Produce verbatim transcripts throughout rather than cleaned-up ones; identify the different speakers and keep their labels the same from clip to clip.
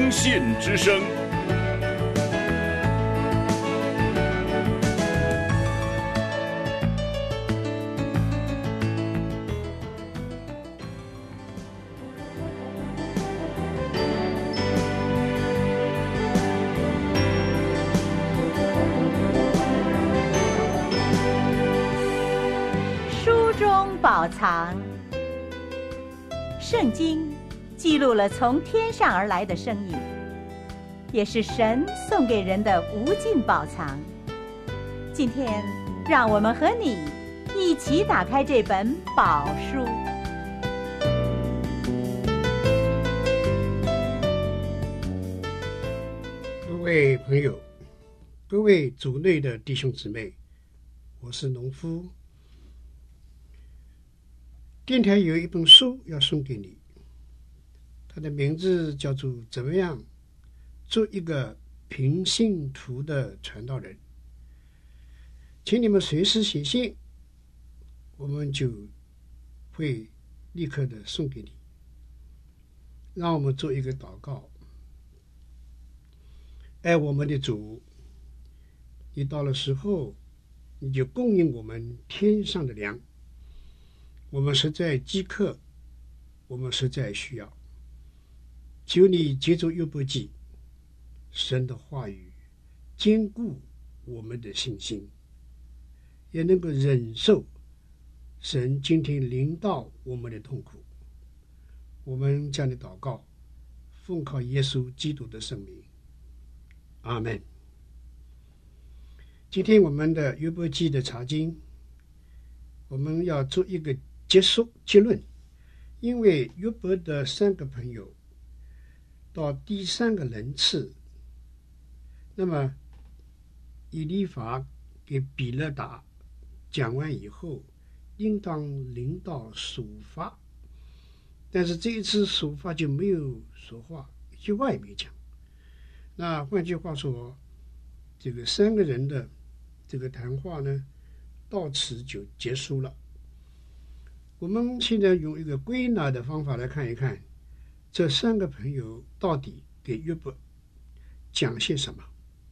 Speaker 1: 良信之声。
Speaker 2: 书中宝藏，圣经记录了从天上而来的声音，也是神送给人的无尽宝藏。今天，让我们和你一起打开这本宝书。
Speaker 3: 各位朋友，各位主内的弟兄姊妹，我是农夫。电台有一本书要送给你，它的名字叫做《怎么样做一个平信徒的传道人》。请你们随时写信，我们就会立刻的送给你。让我们做一个祷告。爱我们的主，你到了时候，你就供应我们天上的粮。我们实在饥渴，我们实在需要。求你借助约伯记神的话语，坚固我们的信心，也能够忍受神今天临到我们的痛苦。我们这样的祷告，奉靠耶稣基督的圣名，阿们。今天我们的约伯记的查经，我们要做一个结束结论。因为约伯的三个朋友到第三个人次，那么以利法给比勒达讲完以后，应当临到属法，但是这一次属法就没有说话，一句话也没讲。那换句话说，这个三个人的这个谈话呢，到此就结束了。我们现在用一个归纳的方法来看一看，这三个朋友到底给约伯讲些什么。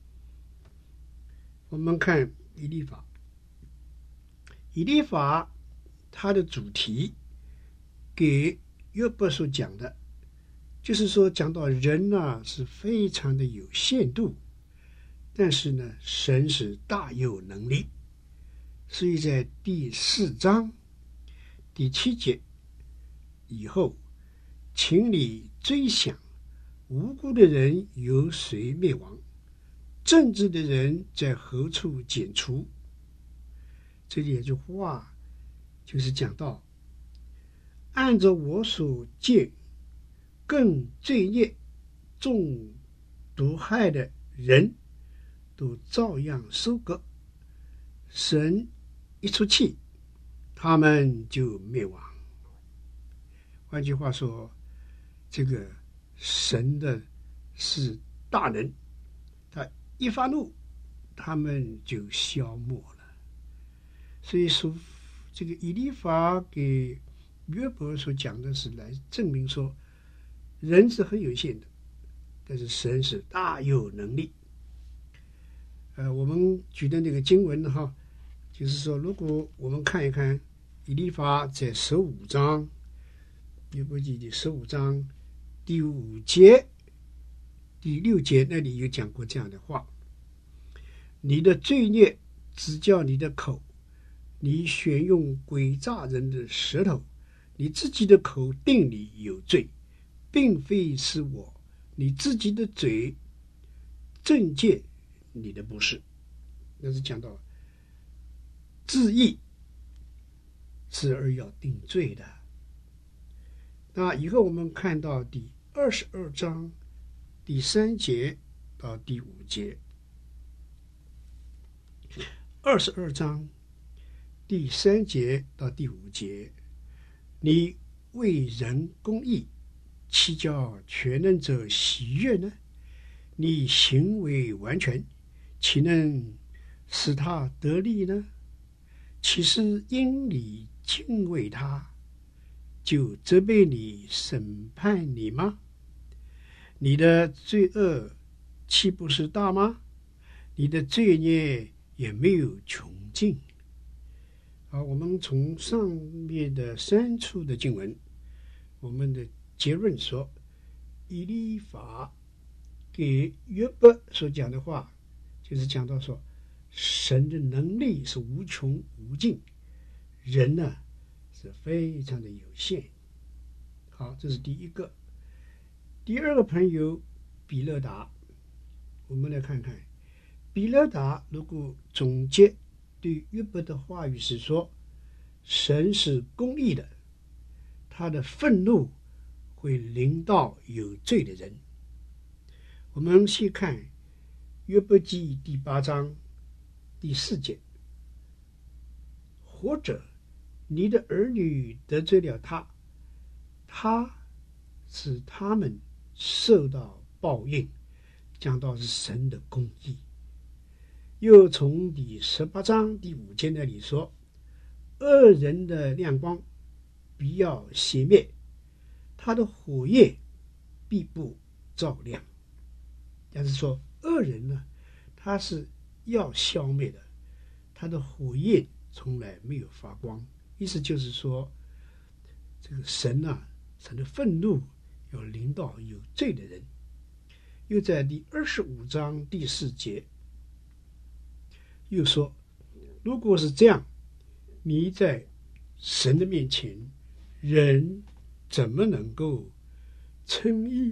Speaker 3: 我们看以利法，以利法他的主题给约伯所讲的，就是说讲到人啊是非常的有限度，但是呢神是大有能力。所以在第四章第七节以后，请你追想无辜的人由谁灭亡，正直的人在何处剪除。这里有句话就是讲到，按照我所见，更罪孽重毒害的人都照样收割，神一出气，他们就灭亡。换句话说，这个神的是大能，他一发怒，他们就消没了。所以说，这个以利法给约伯所讲的是来证明说，人是很有限的，但是神是大有能力。呃，我们举的那个经文哈，就是说，如果我们看一看以利法在十五章，约伯记第十五章第五节、第六节那里有讲过这样的话：你的罪孽只叫你的口，你选用诡诈人的舌头，你自己的口定你有罪，并非是我，你自己的嘴正见你的不是。那是讲到自义是而要定罪的。那以后我们看到第二十二章第三节到第五节。二十二章第三节到第五节，你为人公义，岂叫全能者喜悦呢？你行为完全，岂能使他得利呢？岂是因你敬畏他，就责备你、审判你吗？ 你的罪恶岂不是大吗？你的罪孽也没有穷尽。好，我们从上面的三处的经文，我们的结论说，以利法给约伯所讲的话，就是讲到说，神的能力是无穷无尽，人呢是非常的有限。好，这是第一个。第二个朋友比勒达，我们来看看比勒达如果总结对约伯的话语是说，神是公义的，他的愤怒会临到有罪的人。我们先看约伯记第八章第四节，或者你的儿女得罪了他，他使他们受到报应，讲到是神的公义。又从第十八章第五节那里说，恶人的亮光必要熄灭，他的火焰必不照亮。但是说恶人呢，他是要消灭的，他的火焰从来没有发光。意思就是说，这个神啊，神的愤怒要临到有罪的人。又在第二十五章第四节又说，如果是这样，你在神的面前，人怎么能够称义？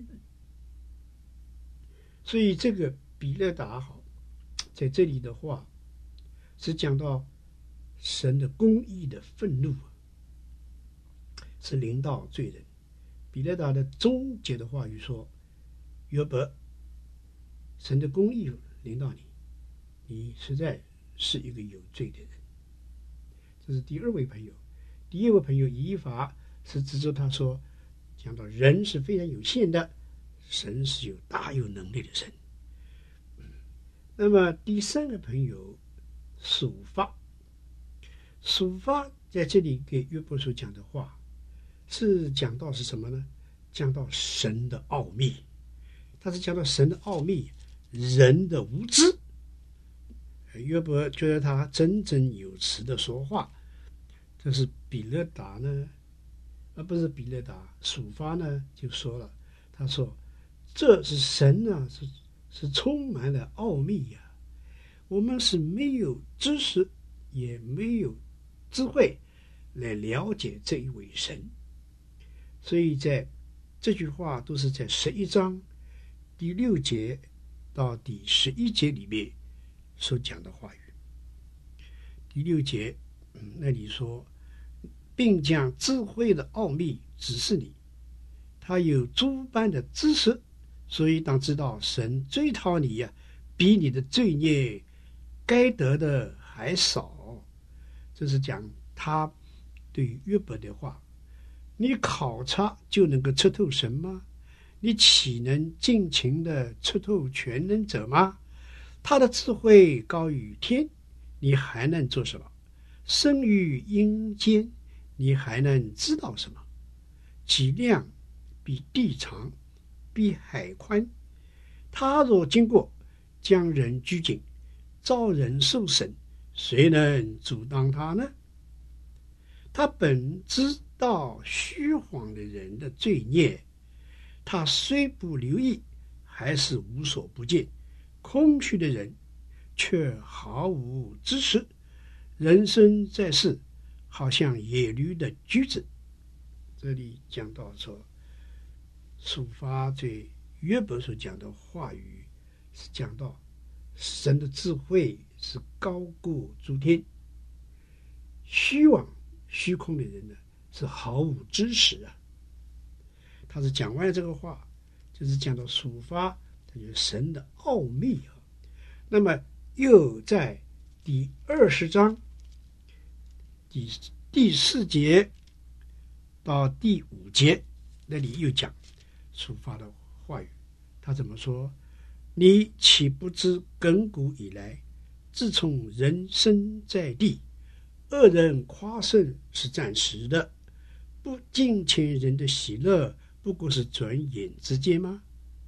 Speaker 3: 所以这个比勒达好，在这里的话是讲到神的公义的愤怒是临到罪人。比勒达的终结的话语说，约伯，神的公义临到你，你实在是一个有罪的人。这是第二位朋友。第一位朋友以利法是指着他说，讲到人是非常有限的，神是有大有能力的神。那么第三个朋友属法，属法在这里给约伯所讲的话是讲到是什么呢？讲到神的奥秘，他是讲到神的奥秘，人的无知。约伯觉得他振振有词的说话，这是比勒达呢，而不是比勒达，属法呢就说了，他说这是神啊，是是充满了奥秘呀、啊，我们是没有知识也没有智慧来了解这一位神。所以在这句话都是在十一章第六节到第十一节里面所讲的话语。第六节、嗯、那里说，并将智慧的奥秘指示你，他有诸般的知识，所以当知道神追讨你呀、啊，比你的罪孽该得的还少。这是讲他对约伯的话。你考察就能够测透神吗？你岂能尽情的测透全能者吗？他的智慧高于天，你还能做什么？生于阴间，你还能知道什么？其量比地长，比海宽。他若经过，将人拘禁，召人受审，谁能阻挡他呢？他本知道虚谎的人的罪孽，他虽不留意，还是无所不见。空虚的人却毫无知识，人生在世好像野驴的驹子。这里讲到说，抒发对约伯所讲的话语是讲到神的智慧是高过诸天，虚妄虚空的人呢是毫无知识啊。他是讲完了这个话，就是讲到抒发他就是神的奥秘啊。那么又在第二十章第第四节到第五节那里又讲抒发的话语，他怎么说？你岂不知亘古以来，自从人生在地，恶人夸胜是暂时的，不敬虔人的喜乐不过是转眼之间吗？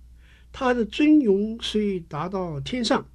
Speaker 3: 他的尊荣虽达到天上，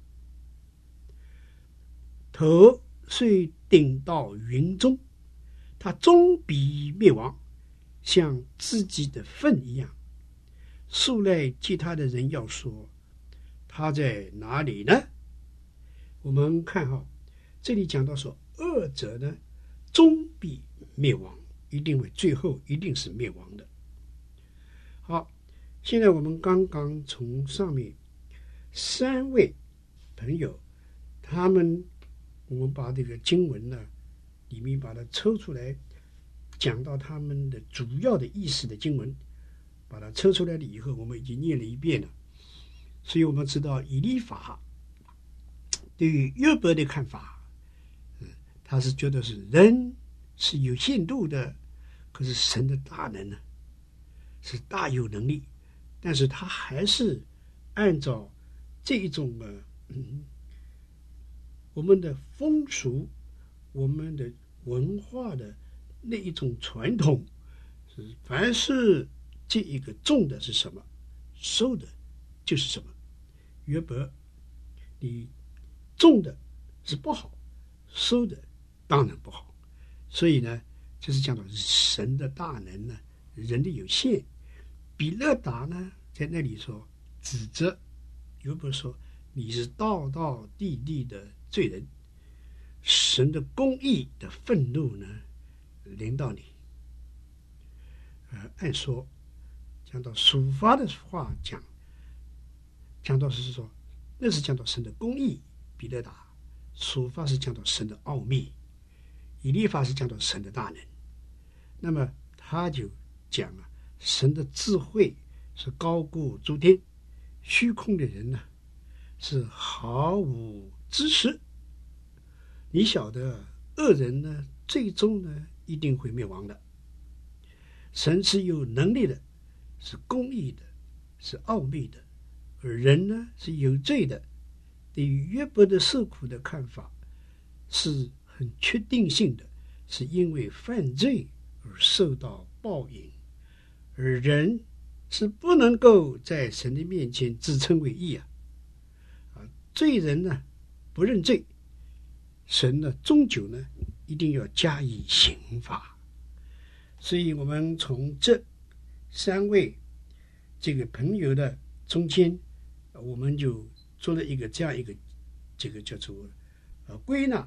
Speaker 3: 头虽顶到云中，他终必灭亡，像自己的粪一样。素来记他的人要说，他在哪里呢？我们看哈，这里讲到说，恶者呢，终必灭亡，一定会最后一定是灭亡的。好，现在我们刚刚从上面三位朋友，他们我们把这个经文呢里面把它抽出来，讲到他们的主要的意思的经文，把它抽出来了以后，我们已经念了一遍了。所以我们知道以利法对于约伯的看法，嗯，他是觉得是人是有限度的，可是神的大能呢是大有能力，但是他还是按照这一种呃嗯我们的风俗，我们的文化的那一种传统，是凡是这一个种的是什么，收的就是什么。约伯，你种的是不好，收的当然不好。所以呢，就是讲到神的大能呢，人的有限。比勒达呢，在那里说指责约伯说，你是道道地地的罪人，神的公义的愤怒呢临到你。呃，按说讲到抒发的话讲，讲到是说，那是讲到神的公义，比勒达；抒发是讲到神的奥秘，以利法是讲到神的大能。那么他就讲啊，神的智慧是高过诸天，虚空的人呢是毫无知识。你晓得恶人呢，最终呢一定会灭亡的。神是有能力的，是公义的，是奥秘的，而人呢是有罪的。对于约伯的受苦的看法是很确定性的，是因为犯罪而受到报应，而人是不能够在神的面前自称为义啊！啊，罪人呢不认罪，神呢终究呢一定要加以刑罚。所以我们从这三位这个朋友的中间，我们就做了一个这样一个这个叫做呃归纳，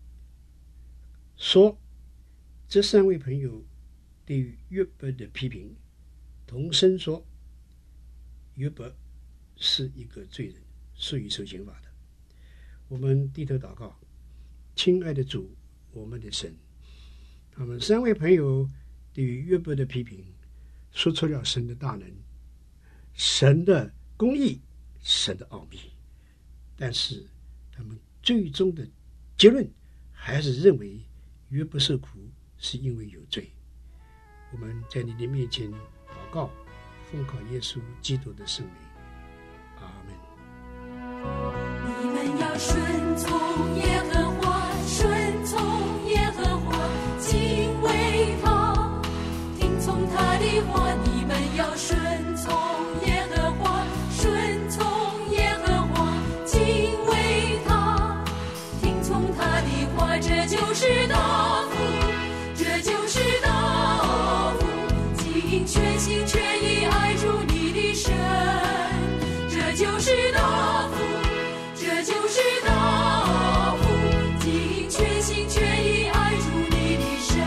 Speaker 3: 说这三位朋友对于约伯的批评，同声说约伯是一个罪人，属于受刑罚的。我们低头祷告，亲爱的主，我们的神，他们三位朋友对于约伯的批评，说出了神的大能，神的公义，神的奥秘，但是他们最终的结论还是认为约伯受苦是因为有罪。我们在你的面前祷告，奉靠耶稣基督的圣名，阿门。
Speaker 1: 你们要顺从耶和华，顺从耶和华，敬畏他，听从他的话。你们要顺从耶和华，顺从耶和华，敬畏他，听从他的话。这就是大福，这就是大福，尽全心全意爱主你的神，这就是大福，这就是大福，尽全心全意爱主你的神。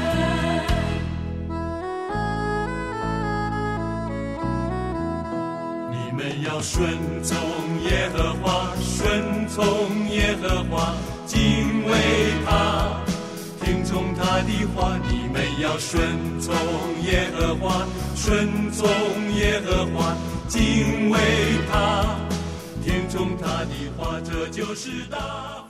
Speaker 4: 你们要顺从耶和华，顺从耶和华，敬畏他，听从他的话。你们要顺从耶和华，顺从耶和华，敬畏他，听从他的话。这就是大